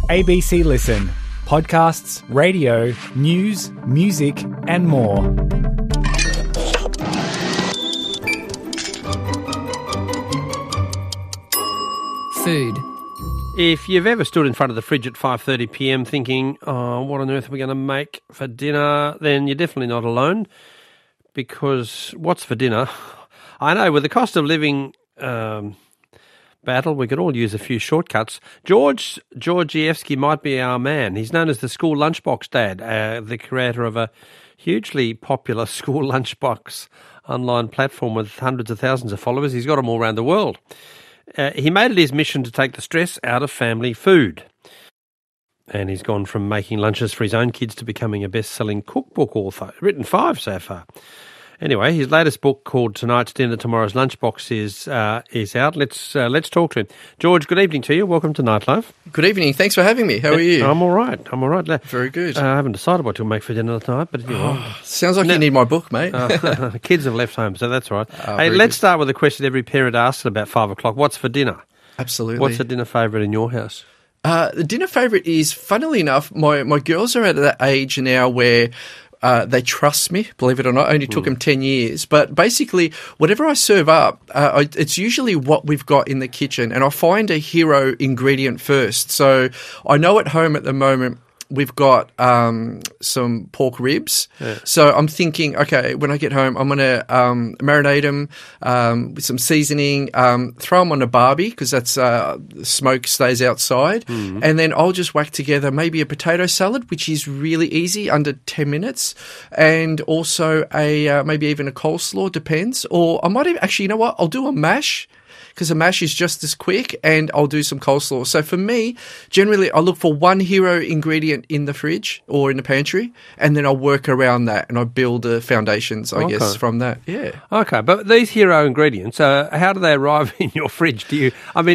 ABC Listen. Podcasts, radio, news, music and more. Food. If you've ever stood in front of the fridge at 5:30pm thinking, oh, what on earth are we going to make for dinner, then you're definitely not alone, because what's for dinner? I know, with the cost of living battle, we could all use a few shortcuts. George Georgievsky might be our man. He's known as the school lunchbox dad, the creator of a hugely popular school lunchbox online platform with hundreds of thousands of followers. He's got them all around the world. He made it his mission to take the stress out of family food. And he's gone from making lunches for his own kids to becoming a best-selling cookbook author. Written 5 so far. Anyway, his latest book called Tonight's Dinner, Tomorrow's Lunchbox is out. Let's talk to him. George, good evening to you. Welcome to Nightlife. Good evening. Thanks for having me. How are you? I'm all right. Very good. I haven't decided what to make for dinner tonight, but you know. Sounds like you need my book, mate. Kids have left home, so that's all right. Hey, let's start with a question every parent asks at about 5 o'clock. What's for dinner? Absolutely. What's the dinner favourite in your house? The dinner favourite is, funnily enough, my girls are at that age now where they trust me, believe it or not. It only took them 10 years. But basically, whatever I serve up, it's usually what we've got in the kitchen. And I find a hero ingredient first. So I know at home at the moment, we've got some pork ribs. Yeah. So I'm thinking, okay, when I get home, I'm going to marinate them with some seasoning, throw them on a barbie because that's the smoke stays outside. Mm. And then I'll just whack together maybe a potato salad, which is really easy, under 10 minutes. And also maybe even a coleslaw, depends. Or I might even, actually, you know what? I'll do a mash, because a mash is just as quick, and I'll do some coleslaw. So for me, generally, I look for one hero ingredient in the fridge or in the pantry, and then I'll work around that, and I build the foundations, I guess, from that. Yeah. Okay, but these hero ingredients, how do they arrive in your fridge? Be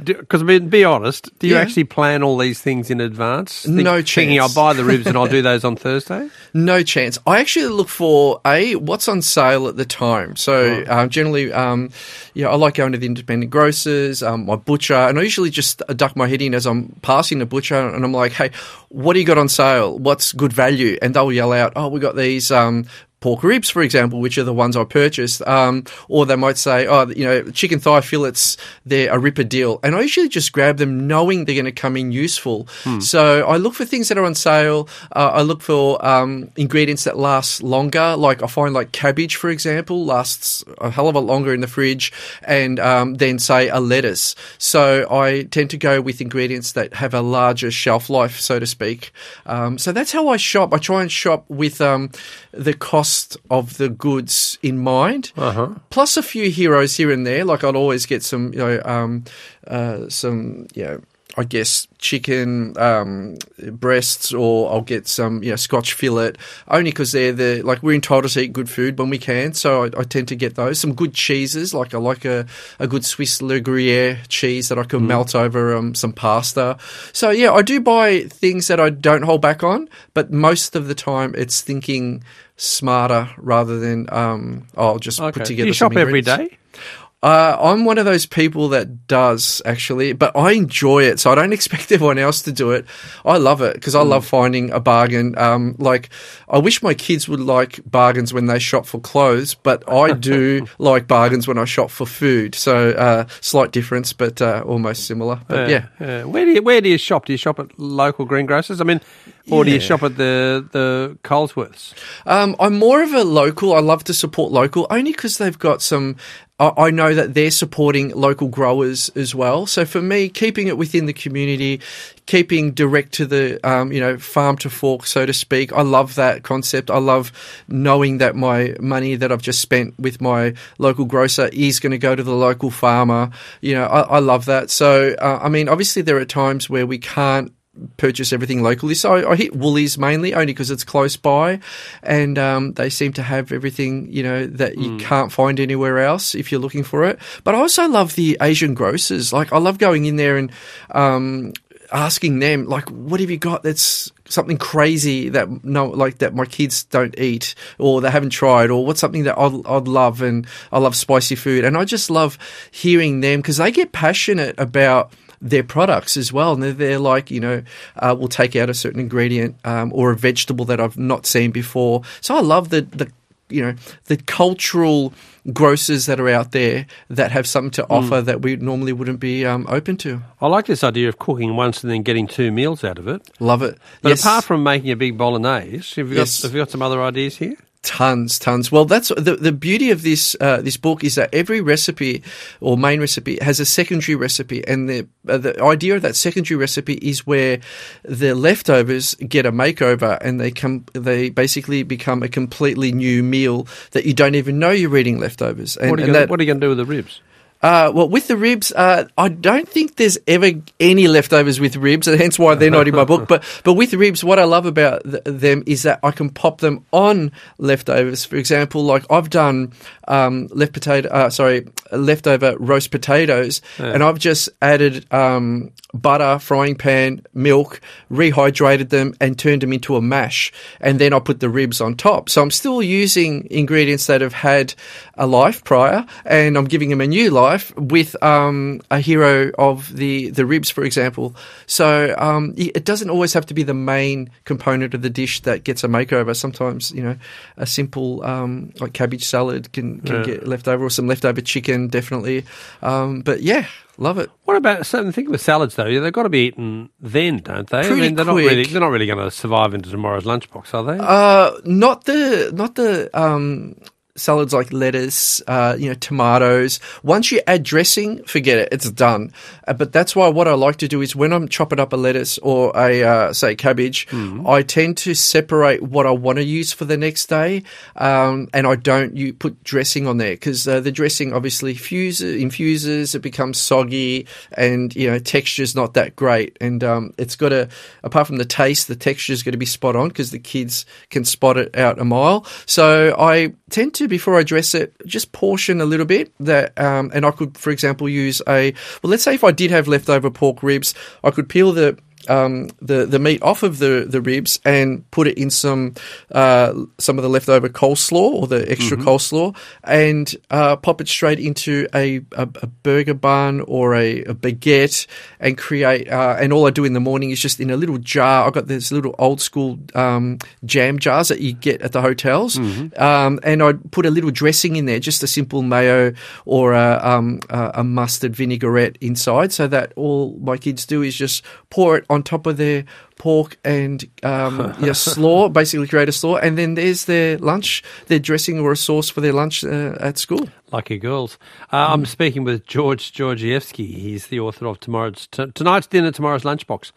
honest, do you actually plan all these things in advance? No chance. Thinking I'll buy the ribs and I'll do those on Thursday? No chance. I actually look for, what's on sale at the time. So generally, I like going to the independent grocers, my butcher, and I usually just duck my head in as I'm passing the butcher, and I'm like, hey, what do you got on sale? What's good value? And they'll yell out, oh, we got these pork ribs, for example, which are the ones I purchased. Or they might say, chicken thigh fillets, they're a ripper deal. And I usually just grab them knowing they're going to come in useful. So I look for things that are on sale. I look for ingredients that last longer. Like I find like cabbage, for example, lasts a hell of a lot longer in the fridge, and then say a lettuce. So I tend to go with ingredients that have a larger shelf life, so to speak. So that's how I shop. I try and shop with the cost of the goods in mind, plus a few heroes here and there. Like I'd always get some, I guess chicken breasts, or I'll get some, Scotch fillet, only because they're we're entitled to eat good food when we can. So I tend to get those. Some good cheeses, like I like a good Swiss Le Gruyere cheese that I can melt over some pasta. So yeah, I do buy things that I don't hold back on, but most of the time it's thinking smarter rather than I'll just put together. Do you shop every day? I'm one of those people that does, actually, but I enjoy it, so I don't expect everyone else to do it. I love it because I love finding a bargain. I wish my kids would like bargains when they shop for clothes, but I do like bargains when I shop for food. So slight difference, but almost similar. But yeah. Where do you shop? Do you shop at local greengrocers? I mean, or do you shop at the Colesworths? I'm more of a local. I love to support local, only because they've got some. I know that they're supporting local growers as well. So for me, keeping it within the community, keeping direct to the, farm to fork, so to speak. I love that concept. I love knowing that my money that I've just spent with my local grocer is going to go to the local farmer. I love that. So, obviously there are times where we can't purchase everything locally. So I hit Woolies mainly, only because it's close by, and they seem to have everything, that you can't find anywhere else if you're looking for it. But I also love the Asian grocers. Like I love going in there and asking them, like, what have you got that's something crazy that that my kids don't eat or they haven't tried, or what's something that I'd love, and I love spicy food. And I just love hearing them because they get passionate about their products as well. And they're like, we'll take out a certain ingredient or a vegetable that I've not seen before. So I love the cultural grocers that are out there that have something to offer that we normally wouldn't be open to. I like this idea of cooking once and then getting 2 meals out of it. Love it. But Yes. apart from making a big bolognese, have you Yes. got some other ideas here? Tons. Well, that's the beauty of this book is that every recipe or main recipe has a secondary recipe, and the idea of that secondary recipe is where the leftovers get a makeover, and they basically become a completely new meal that you don't even know you're eating leftovers. And, What are you going to do with the ribs? Well, with the ribs, I don't think there's ever any leftovers with ribs, and hence why they're not in my book. But with ribs, what I love about them is that I can pop them on leftovers. For example, like I've done leftover roast potatoes, and I've just added butter, frying pan, milk, rehydrated them, and turned them into a mash. And then I put the ribs on top. So I'm still using ingredients that have had a life prior, and I'm giving them a new life with a hero of the ribs, for example. So it doesn't always have to be the main component of the dish that gets a makeover. Sometimes, a simple like cabbage salad can get left over, or some leftover chicken, definitely. But yeah, love it. What about certain thing with salads though? They've got to be eaten then, don't they? Pretty they're quick. not really going to survive into tomorrow's lunchbox, are they? Not the salads like lettuce, tomatoes. Once you add dressing, forget it, it's done. But that's why what I like to do is when I'm chopping up a lettuce or say cabbage, I tend to separate what I want to use for the next day, and I don't put dressing on there because the dressing obviously infuses, it becomes soggy, and texture's not that great. And it's got to, apart from the taste, the texture's got to be spot on because the kids can spot it out a mile. So I tend to, before I dress it, just portion a little bit and I could, for example, use let's say if I did have leftover pork ribs, I could peel the meat off of the ribs and put it in some of the leftover coleslaw or the extra coleslaw, and pop it straight into a burger bun or a baguette, and create. And all I do in the morning is just in a little jar. I've got this little old school jam jars that you get at the hotels, and I put a little dressing in there, just a simple mayo or a mustard vinaigrette inside, so that all my kids do is just pour it on top of their pork and slaw, basically create a slaw, and then there's their lunch, their dressing or a sauce for their lunch at school. Lucky girls. I'm speaking with George Georgievsky. He's the author of Tonight's Dinner, Tomorrow's Lunchbox.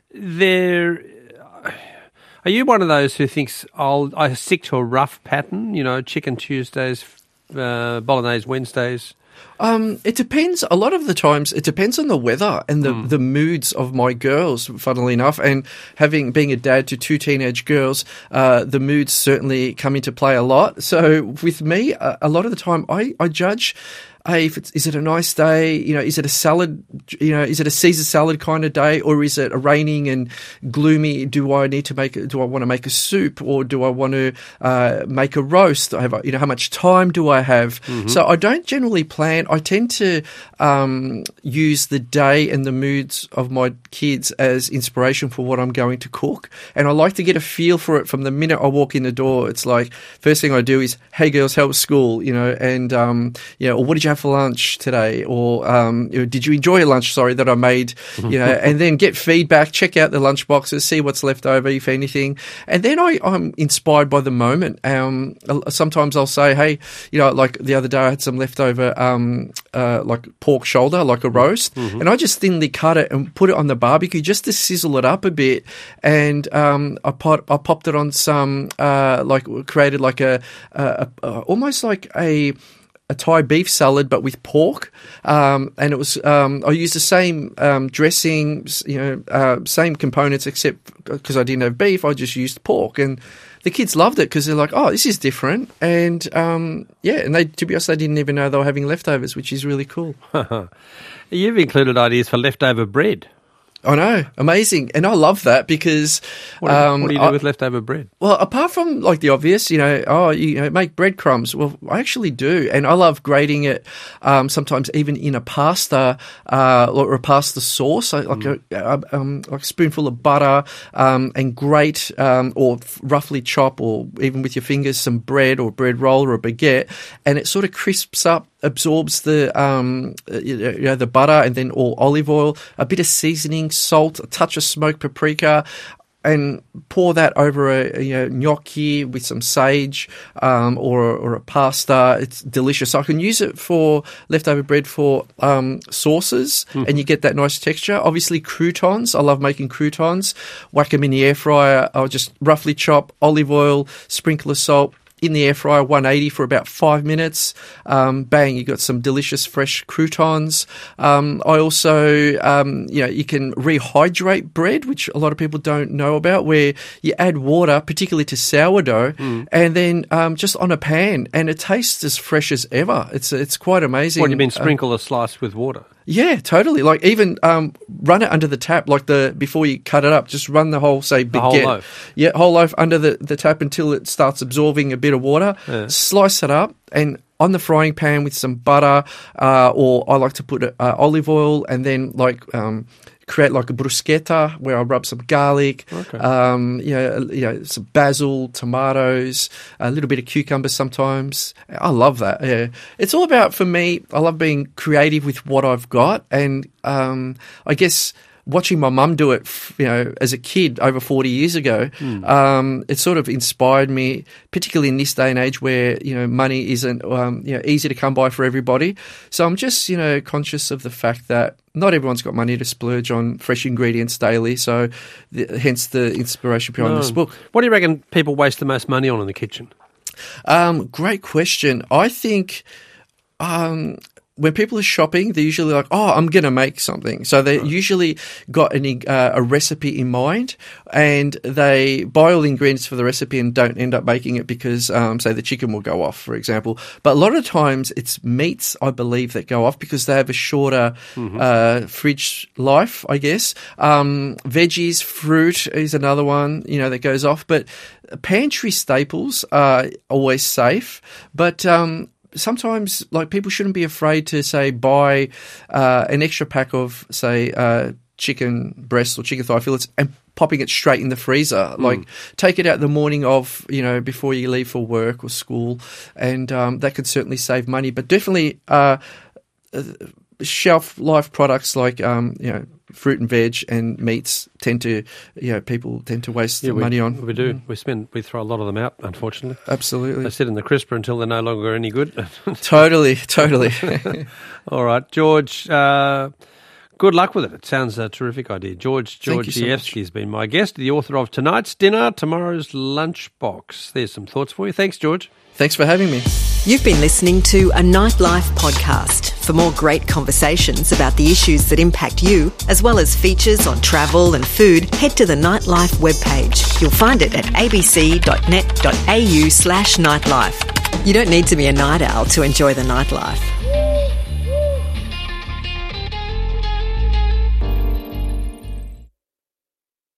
Are you one of those who thinks I stick to a rough pattern, chicken Tuesdays, bolognese Wednesdays? It depends. A lot of the times, it depends on the weather and the moods of my girls, funnily enough. And being a dad to 2 teenage girls, the moods certainly come into play a lot. So with me, a lot of the time, I judge. Hey, is it a nice day? Is it a salad? Is it a Caesar salad kind of day, or is it a raining and gloomy? Do I want to make a soup, or do I want to make a roast? How much time do I have? So I don't generally plan. I tend to use the day and the moods of my kids as inspiration for what I'm going to cook, and I like to get a feel for it from the minute I walk in the door. It's like first thing I do is, "Hey girls, how was school?" And or what did you have for lunch today, or did you enjoy your lunch? Sorry, that I made, and then get feedback, check out the lunch boxes, see what's left over, if anything, and then I'm inspired by the moment. Sometimes I'll say, hey, like the other day I had some leftover like pork shoulder, like a roast, and I just thinly cut it and put it on the barbecue just to sizzle it up a bit, and I popped it on some created like a almost like a Thai beef salad, but with pork, and it was. I used the same dressing, same components, except because I didn't have beef, I just used pork, and the kids loved it because they're like, "Oh, this is different," and and to be honest, they didn't even know they were having leftovers, which is really cool. You've included ideas for leftover bread. I know, amazing. And I love that because... What do you do with leftover bread? Well, apart from like the obvious, make breadcrumbs. Well, I actually do. And I love grating it sometimes even in a pasta or a pasta sauce. Like a spoonful of butter and grate or roughly chop or even with your fingers some bread or bread roll or a baguette, and it sort of crisps up, absorbs the the butter and then all olive oil, a bit of seasoning, salt, a touch of smoked paprika, and pour that over a gnocchi with some sage or a pasta. It's delicious. I can use it for leftover bread for sauces, and you get that nice texture. Obviously, croutons. I love making croutons. Whack them in the air fryer. I'll just roughly chop olive oil, sprinkle of salt, in the air fryer, 180 for about 5 minutes. Bang, you got some delicious fresh croutons. I also, you can rehydrate bread, which a lot of people don't know about, where you add water, particularly to sourdough, and then just on a pan, and it tastes as fresh as ever. It's quite amazing. What do you mean, sprinkle a slice with water? Yeah, totally. Like even run it under the tap, like before you cut it up, just run the whole, say, baguette. The whole loaf? Yeah, whole loaf under the tap until it starts absorbing a bit of water. Yeah. Slice it up and on the frying pan with some butter, or I like to put olive oil and then create like a bruschetta where I rub some garlic, some basil, tomatoes, a little bit of cucumber sometimes. I love that. Yeah, it's all about, for me, I love being creative with what I've got, and I guess watching my mum do it, as a kid over 40 years ago, it sort of inspired me, particularly in this day and age where, money isn't, easy to come by for everybody. So I'm just, conscious of the fact that not everyone's got money to splurge on fresh ingredients daily. So hence the inspiration behind this book. What do you reckon people waste the most money on in the kitchen? Great question. I think... when people are shopping, they're usually like, oh, I'm going to make something. So they usually got a recipe in mind, and they buy all the ingredients for the recipe and don't end up making it because, say, the chicken will go off, for example. But a lot of times it's meats, I believe, that go off because they have a shorter fridge life, I guess. Veggies, fruit is another one, that goes off. But pantry staples are always safe. But sometimes, people shouldn't be afraid to, say, buy an extra pack of, say, chicken breast or chicken thigh fillets and popping it straight in the freezer. Take it out the morning of, before you leave for work or school, and that could certainly save money. But definitely shelf life products like, fruit and veg and meats people tend to waste money on. We do. We throw a lot of them out, unfortunately. Absolutely. They sit in the crisper until they're no longer any good. Totally. All right, George, good luck with it. It sounds a terrific idea. George Georgievsky has been my guest, the author of Tonight's Dinner, Tomorrow's Lunchbox. There's some thoughts for you. Thanks, George. Thanks for having me. You've been listening to a Nightlife podcast. For more great conversations about the issues that impact you, as well as features on travel and food, head to the Nightlife webpage. You'll find it at abc.net.au/nightlife. You don't need to be a night owl to enjoy the nightlife.